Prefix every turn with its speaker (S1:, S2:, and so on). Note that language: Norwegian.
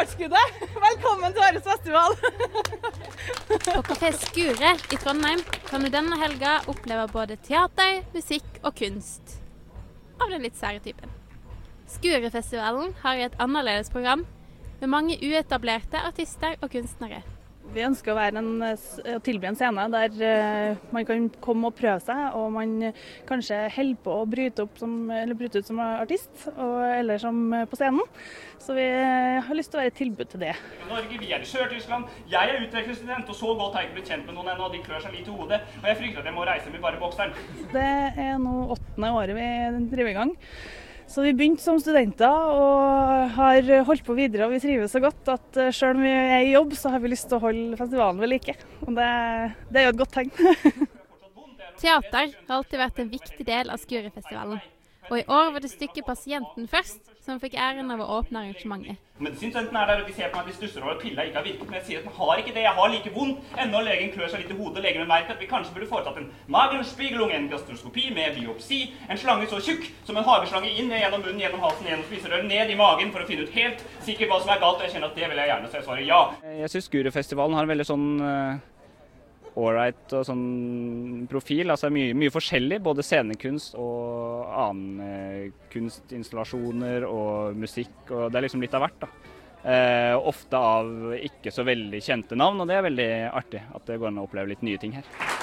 S1: startskuddet. Velkommen til årets festival.
S2: På Kafé Skure i Trondheim kan du denne helga oppleve både teater, musikk og kunst. Av den litt sære typen. Skurefestivalen har et annerledes program med mange uetablerte artister og kunstnere.
S1: Vi ønsker å tilby en scene der man kan komme og prøve seg, og man kanskje holder på å bryte ut som artist, eller som på scenen. Så vi har lyst til å være et tilbud til det.
S3: Norge, vi er i Sør-Tyskland. Jeg er utvekslingsstudent, og så godt har jeg ikke blitt kjent med noen ennå, og de klør seg litt i hodet. Og jeg frykter at jeg må reise med bare bokseren.
S1: Det er nå 8. året vi driver i gang. Så vi begynte som studenter og har holdt på videre, og vi trives så godt at selv om vi er i jobb, så har vi lyst til å holde festivalen ved like. Og det er jo et godt tegn.
S2: Teater har alltid vært en viktig del av Skurefestivalen. Og i år var det stykket Pasienten først, som fikk æren av å åpne arrangementet.
S3: Medisinstudenten er der, og de ser på meg at de stusser over at pilla ikke har virket, men jeg sier at den har ikke det, jeg har like vondt. Ennå legen klør seg litt i hodet, legen merker at vi kanskje burde foretatt en magenspiegelung, en gastroskopi med biopsi, en slange så tjukk som en hageslange inn gjennom munnen, gjennom halsen, gjennom spiserøret, ned i magen for å finne ut helt sikkert hva som er galt, og jeg kjenner at det vil jeg gjerne, så jeg svarer ja.
S4: Jeg synes Skurefestivalen har en veldig sånn ålreit og sånn profil, altså mye forskjellig, både scenekunst og annen kunstinstallasjoner og musikk, og det er liksom litt av hvert da. Ofte av ikke så veldig kjente navn, og det er veldig artig at det går an å oppleve litt nye ting her.